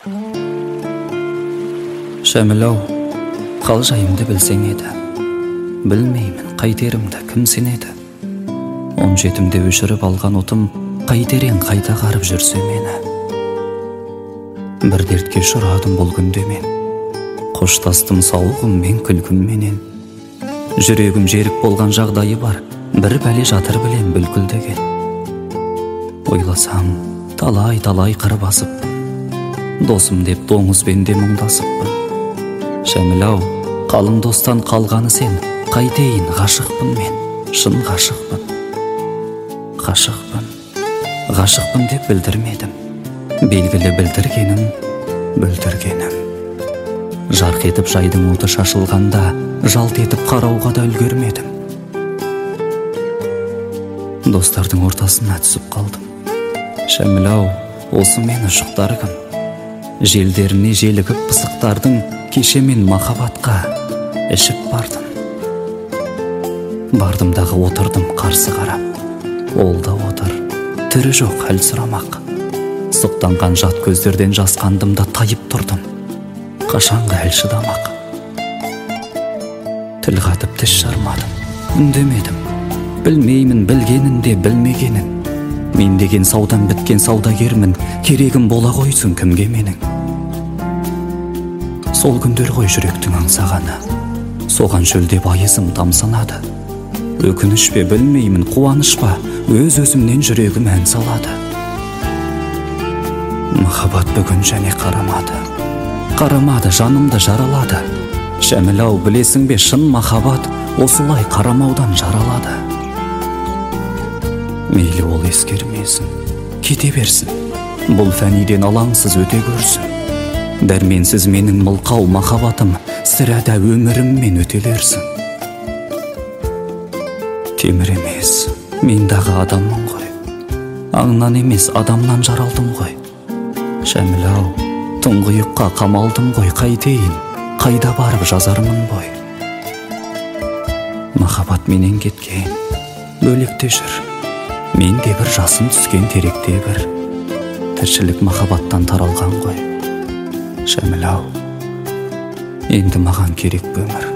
Шәміл-ау, қал жайымды білсең еді, білмеймін қайтерімді кім сенеді. 17-де өшіріп алған отым қайтерең қайта қарып жүрсе мені. Бір дертке ұшырадым бұл күнде мен, қоштастым сауығыммен күлкімменен. Жүрегім жерік болған жағдайы бар, бір бәле жатыр білем бүлкілдеген. Ойласам талай қыр басыппын, досым деп доңызбен де мұңдасыппын. Шәміл-ау, қалың достан қалғаны сен, қайтейін ғашықпын мен, шын ғашықпын. Ғашықпын деп білдірмедім, белгілі бүлдіргенім. Жарқ етіп жайдың оты шашылғанда, жалт етіп қарауға да үлгермедім. Достардың ортасына түсіп қалдым. Шәміл-ау, осы мені ұшықтар кім? Желдеріне желігіп пысықтардың, кеше мен махаббатқа ішіп бардым. Бардымдағы отырдым қарсы қарап, ол да отыр, түрі жоқ әл сұрамақ. Сұқтанған жат көздерден жасқандым да тайып тұрдым, қашанғы әл шыдамақ. Тіл қатып тіс жармадым, үндемедім, білмеймін білгенін де білмегенін. Мен деген саудан біткен саудагермін, керегім бола қойсын кімге менің. Сол күндер ғой жүректің аңсағаны, соған шөлдеп айызым тамсанады. Өкініш пе білмеймін, қуаныш па, өз-өзімнен жүрегім ән салады. Махаббат бүгін және қарамады, жанымды жаралады. Шәміл-ау, білесің бе, шын махаббат осылай қарамаудан жаралады. Мейлі ол ескермесін, кете берсін, бұл фәниден алаңсыз өте көрсін. Дәрменсіз менің мылқау махаббатым, сірәда өміріммен өтелерсің. Темір емес, мен дағы адаммын ғой, аңнан емес адамнан жаралдым ғой. Шәміл-ау, тұңғиыққа қамалдым ғой, қайтейін, қайда барып жазармын бой. Махаббат менен кеткен, бөлекте жүр, мен де бір жасым түскен теректе бір. Тіршілік махаббаттан таралған ғой. Шәміл-ау, енді маған керек өмір.